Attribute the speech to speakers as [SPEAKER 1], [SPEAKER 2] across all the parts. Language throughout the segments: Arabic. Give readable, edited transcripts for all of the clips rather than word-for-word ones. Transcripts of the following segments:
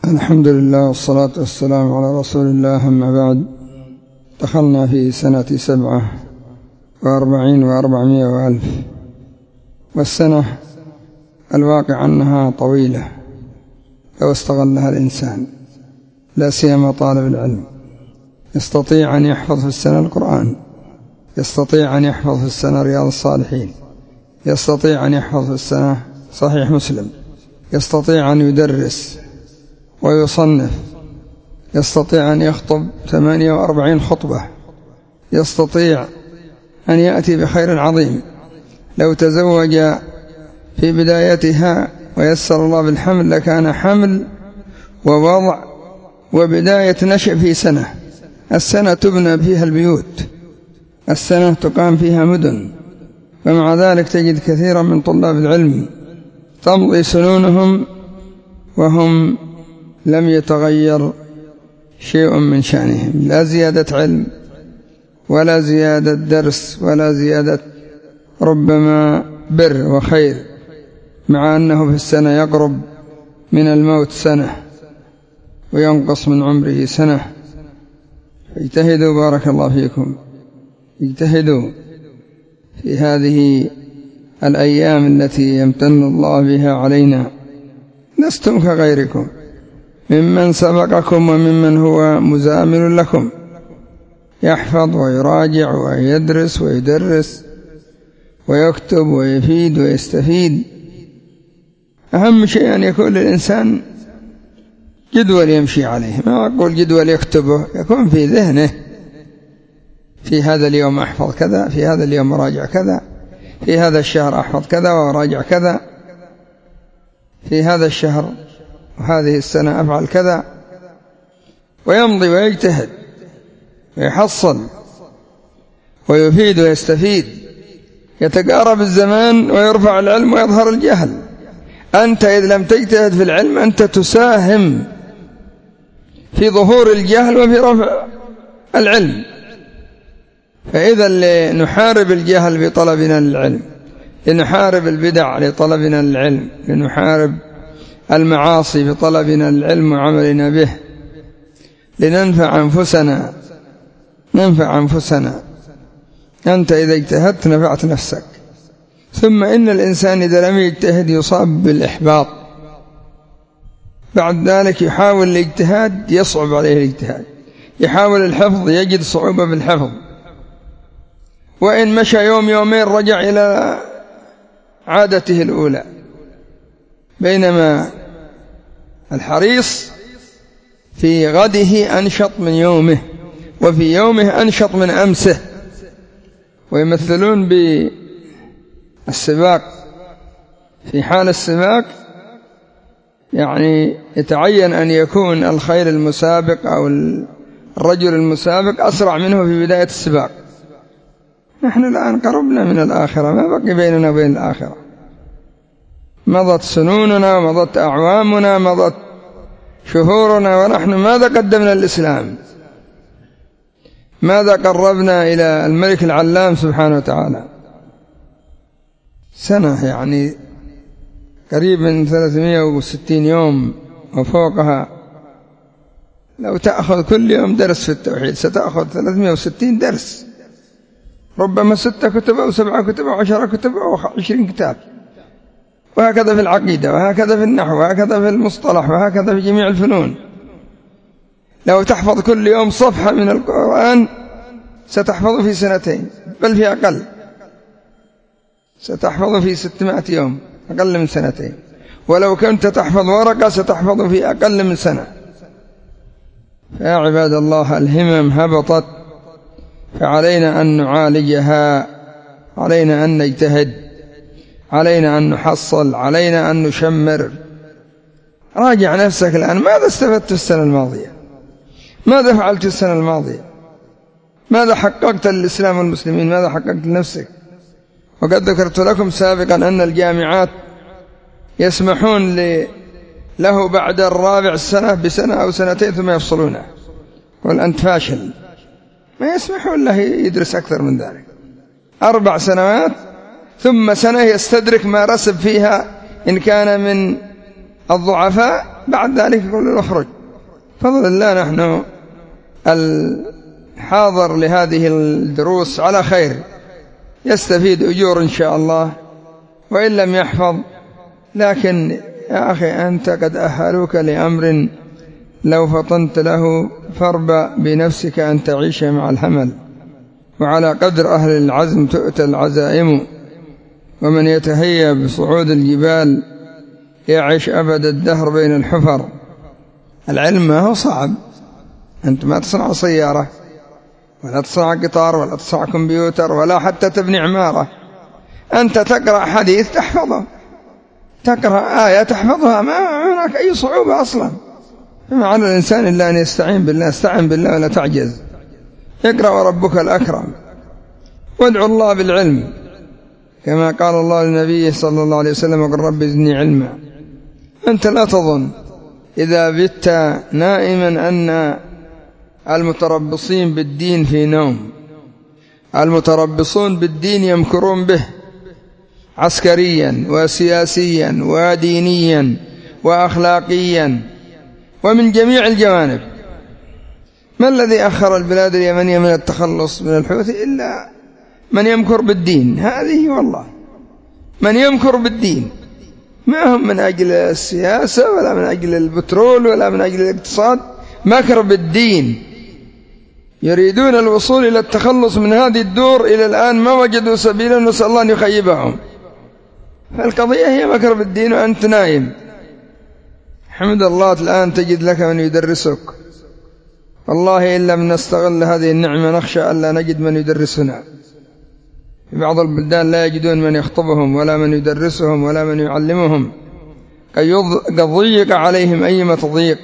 [SPEAKER 1] الحمد لله والصلاة والسلام على رسول الله. أما بعد، دخلنا في سنة 47 و400 وألف، والسنة الواقع أنها طويلة لو استغلها الإنسان، لا سيما طالب العلم. يستطيع أن يحفظ في السنة القرآن، يستطيع أن يحفظ في السنة رياض الصالحين، يستطيع أن يحفظ في السنة صحيح مسلم، يستطيع أن يدرس ويصنف، يستطيع أن يخطب 48 خطبة، يستطيع أن يأتي بخير عظيم. لو تزوج في بدايتها ويسر الله بالحمل لكان حمل ووضع وبداية نشأ في سنة. السنة تبنى فيها البيوت، السنة تقام فيها مدن. ومع ذلك تجد كثيرا من طلاب العلم تمضي سنونهم وهم لم يتغير شيء من شأنهم، لا زيادة علم ولا زيادة درس ولا زيادة ربما بر وخير، مع أنه في السنة يقرب من الموت سنة وينقص من عمره سنة. اجتهدوا بارك الله فيكم، اجتهدوا في هذه الأيام التي يمتن الله بها علينا. لستم كغيركم ممن سبقكم وممن هو مزامن لكم، يحفظ ويراجع ويدرس ويدرس ويكتب ويفيد ويستفيد. أهم شيء أن يكون للإنسان جدول يمشي عليه، ما أقول جدول يكتبه، يكون في ذهنه في هذا اليوم أحفظ كذا، في هذا اليوم أراجع كذا، في هذا الشهر أحفظ كذا وأراجع كذا، في هذا الشهر وهذه السنة أفعل كذا، ويمضي ويجتهد ويحصل ويفيد ويستفيد. يتقارب الزمان ويرفع العلم ويظهر الجهل. أنت إذ لم تجتهد في العلم أنت تساهم في ظهور الجهل وفي رفع العلم. فإذا لنحارب الجهل بطلبنا للعلم، لنحارب البدع لطلبنا للعلم، لنحارب المعاصي بطلبنا للعلم وعملنا به، لننفع أنفسنا، ننفع أنفسنا. أنت إذا اجتهدت نفعت نفسك. ثم إن الإنسان إذا لم يجتهد يصاب بالإحباط، بعد ذلك يحاول الاجتهاد يصعب عليه الاجتهاد، يحاول الحفظ يجد صعوبة بالحفظ، وإن مشى يوم يومين رجع إلى عادته الأولى. بينما الحريص في غده أنشط من يومه، وفي يومه أنشط من أمسه. ويمثلون بالسباق، في حال السباق يعني يتعين أن يكون الخيل المسابق أو الرجل المسابق أسرع منه في بداية السباق. نحن الآن قربنا من الآخرة، ما بقي بيننا وبين الآخرة. مضت سنوننا ومضت أعوامنا، مضت شهورنا، ونحن ماذا قدمنا للإسلام؟ ماذا قربنا إلى الملك العلام سبحانه وتعالى؟ سنة يعني قريب من 360 يوم وفوقها. لو تأخذ كل يوم درس في التوحيد ستأخذ 360 درس، ربما 6 كتب أو 7 كتب أو 10 كتب أو 20 كتاب. وهكذا في العقيدة، وهكذا في النحو، وهكذا في المصطلح، وهكذا في جميع الفنون. لو تحفظ كل يوم صفحة من القرآن ستحفظ في 2 بل في أقل، ستحفظ في 600 يوم، أقل من 2. ولو كنت تحفظ ورقة ستحفظ في أقل من 1. فيا عباد الله، الهمم هبطت، فعلينا أن نعالجها، علينا أن نجتهد، علينا أن نحصل، علينا أن نشمر. راجع نفسك الآن، ماذا استفدت السنة الماضية؟ ماذا فعلت السنة الماضية؟ ماذذا حققت للإسلام والمسلمين؟ ماذا حققت لنفسك؟ وقد ذكرت لكم سابقا أن الجامعات يسمحون له بعد الرابع سنة بسنة أو 2 ثم يفصلونه، يقول أنت فاشل. ما يسمحون له يدرس أكثر من ذلك. 4 سنوات ثم سنة يستدرك ما رسب فيها إن كان من الضعفاء بعد ذلك يقول له اخرج. فضل الله نحن الحاضر لهذه الدروس على خير، يستفيد أجور إن شاء الله، وإن لم يحفظ. لكن يا أخي أنت قد أهلوك لأمر لو فطنت له فاربأ بنفسك أن تعيش مع الحمل، وعلى قدر أهل العزم تؤتى العزائم، ومن يتهيأ بصعود الجبال يعيش أبد الدهر بين الحفر. العلم ما هو صعب، أنت ما تصنع سيارة ولا تصنع قطار ولا تصنع كمبيوتر ولا حتى تبني عمارة، أنت تقرأ حديث تحفظه، تقرأ آية تحفظها، ما هناك أي صعوبة أصلا. فما على الإنسان إلا أن يستعين بالله، استعن بالله ولا تعجز. اقرأ وربك الأكرم، وادعو الله بالعلم كما قال الله للنبي صلى الله عليه وسلم وقل رب زدني علما. أنت لا تظن إذا بت نائما أن المتربصين بالدين في نوم. المتربصون بالدين يمكرون به عسكريا وسياسيا ودينيا وأخلاقيا ومن جميع الجوانب. ما الذي أخر البلاد اليمنية من التخلص من الحوثي إلا من يمكر بالدين؟ هذه والله من يمكر بالدين، ما هم من أجل السياسة ولا من أجل البترول ولا من أجل الاقتصاد، مكر بالدين. يريدون الوصول إلى التخلص من هذه الدور، إلى الآن ما وجدوا سبيلا، نسأل الله أن يخيبهم. فالقضية هي مكر بالدين وأنت نايم. حمد الله الآن تجد لك من يدرسك. والله إن لم نستغل هذه النعمة نخشى ألا نجد من يدرسنا. في بعض البلدان لا يجدون من يخطبهم ولا من يدرسهم ولا من يعلمهم، قد ضيق عليهم أيما تضييق.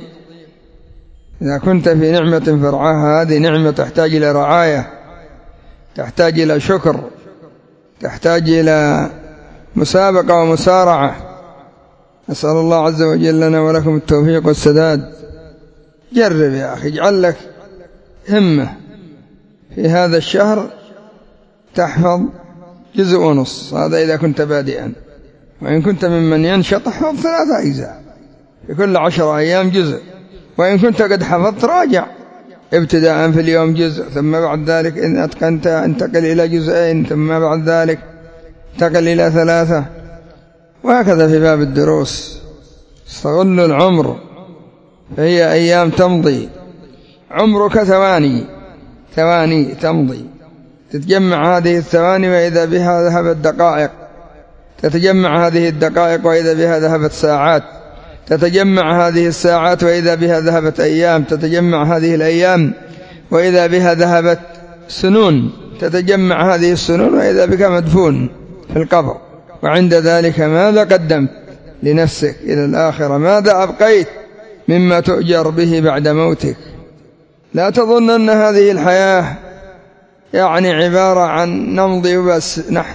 [SPEAKER 1] إذا كنت في نعمة فرعاها، هذه نعمة تحتاج إلى رعاية، تحتاج إلى شكر، تحتاج إلى مسابقة ومسارعة. أسأل الله عز وجل لنا ولكم التوفيق والسداد. جرب يا أخي، اجعل لك همة في هذا الشهر تحفظ جزء ونص، هذا إذا كنت بادئا. وإن كنت ممن ينشط احفظ 3 أجزاء في كل 10 أيام جزء. وإن كنت قد حفظت راجع ابتداء في اليوم جزء، ثم بعد ذلك إن أتقنت انتقل إلى جزئين، ثم بعد ذلك انتقل إلى 3، وهكذا في باب الدروس. استغلوا العمر فهي أيام تمضي، عمرك ثواني تمضي، تتجمع هذه الثواني وإذا بها ذهبت دقائق، تتجمع هذه الدقائق وإذا بها ذهبت ساعات، تتجمع هذه الساعات وإذا بها ذهبت أيام، تتجمع هذه الأيام وإذا بها ذهبت سنون، تتجمع هذه السنون وإذا بك مدفون في القبر. وعند ذلك ماذا قدمت لنفسك إلى الآخرة؟ ماذا أبقيت مما تؤجر به بعد موتك؟ لا تظن أن هذه الحياة يعني عبارة عن نمضي وبس. نحن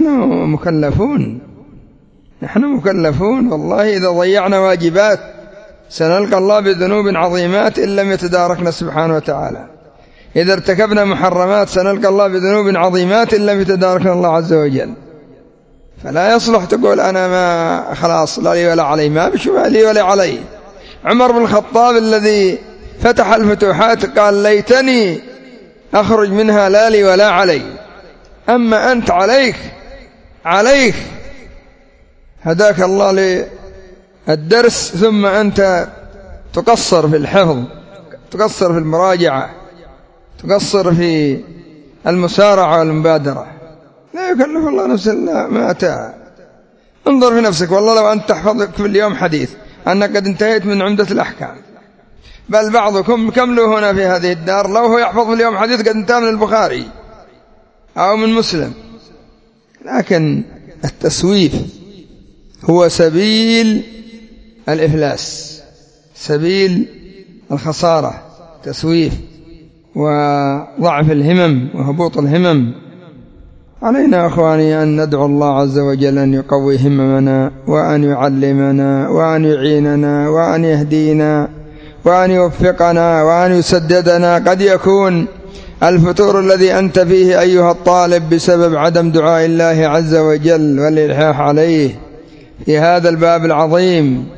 [SPEAKER 1] مكلفون والله. إذا ضيعنا واجبات سنلقى الله بذنوب عظيمات إن لم يتداركنا سبحانه وتعالى. إذا ارتكبنا محرمات سنلقى الله بذنوب عظيمات إن لم يتداركنا الله عز وجل. فلا يصلح تقول أنا ما خلاص لا لي ولا علي، ما بشوف لي ولا علي. عمر بن الخطاب الذي فتح الفتوحات قال ليتني أخرج منها لا لي ولا علي. أما أنت عليك هداك الله للدرس، ثم أنت تقصر في الحفظ، تقصر في المراجعة، تقصر في المسارعة والمبادرة. لا يكلف الله نفسا إلا ما أتاها. انظر في نفسك، والله لو أنت تحفظ في اليوم حديث أنك قد انتهيت من عمدة الأحكام. بل بعضكم كملوا هنا في هذه الدار لو هو يحفظ في اليوم حديث قد انتهى من البخاري أو من مسلم. لكن التسويف هو سبيل الإفلاس، سبيل الخسارة، تسويف وضعف الهمم وهبوط الهمم. علينا أخواني أن ندعو الله عز وجل أن يقوي هممنا وأن يعلمنا وأن يعيننا وأن يهدينا وأن يوفقنا وأن يسددنا. قد يكون الفتور الذي أنت فيه أيها الطالب بسبب عدم دعاء الله عز وجل والإلحاح عليه في هذا الباب العظيم.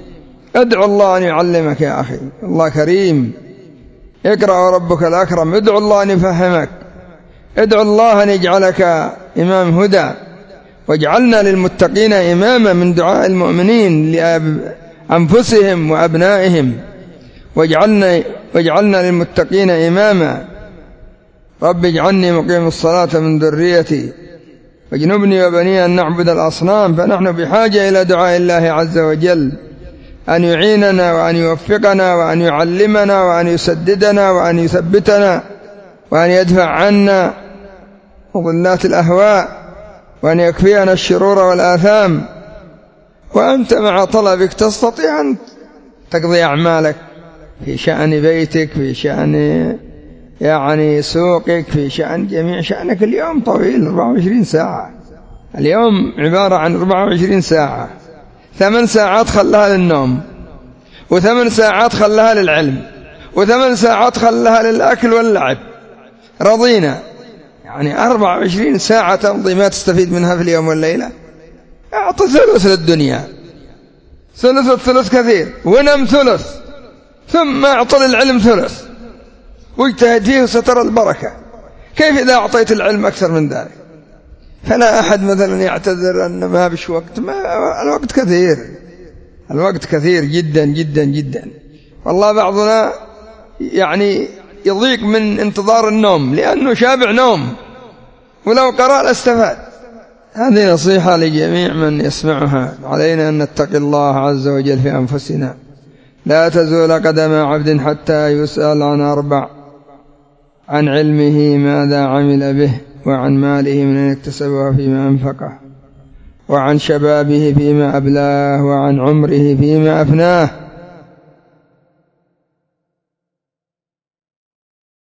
[SPEAKER 1] ادعو الله أن يعلمك يا أخي، الله كريم. اقرأ ربك الأكرم، ادعو الله أن يفهمك، ادعو الله أن يجعلك إمام هدى، واجعلنا للمتقين إماما من دعاء المؤمنين لأنفسهم وأبنائهم، واجعلنا للمتقين إماما. رب اجعلني مقيم الصلاة من ذريتي واجنبني وبني أن نعبد الأصنام. فنحن بحاجة إلى دعاء الله عز وجل أن يعيننا وأن يوفقنا وأن يعلمنا وأن يسددنا وأن يثبتنا وأن يدفع عنا مضلات الأهواء وأن يكفينا الشرور والآثام. وأنت مع طلبك تستطيع أن تقضي أعمالك في شأن بيتك، في شأن سوقك، في شأن جميع شأنك. اليوم طويل 24 ساعة، اليوم عبارة عن 24 ساعة، 8 ساعات خلها للنوم، و8 ساعات خلها للعلم، و8 ساعات خلها للأكل واللعب. رضينا 24 ساعة تمضي ما تستفيد منها في اليوم والليلة. أعطي ثلث للدنيا، الثلث كثير، ونم ثلث، ثم أعطي للعلم ثلث واجتهد فيه وسترى البركة. كيف إذا أعطيت العلم أكثر من ذلك؟ فلا أحد مثلا يعتذر أن ما بش وقت، الوقت كثير، الوقت كثير جدا جدا جدا. والله بعضنا يضيق من انتظار النوم لأنه شابع نوم، ولو قرأ لاستفاد. هذه نصيحة لجميع من يسمعها. علينا أن نتقي الله عز وجل في أنفسنا. لا تزول قدم عبد حتى يسأل عن 4: عن علمه ماذا عمل به، وعن ماله من أين اكتسبه فيما أنفقه، وعن شبابه فيما أبلاه، وعن عمره فيما أفناه.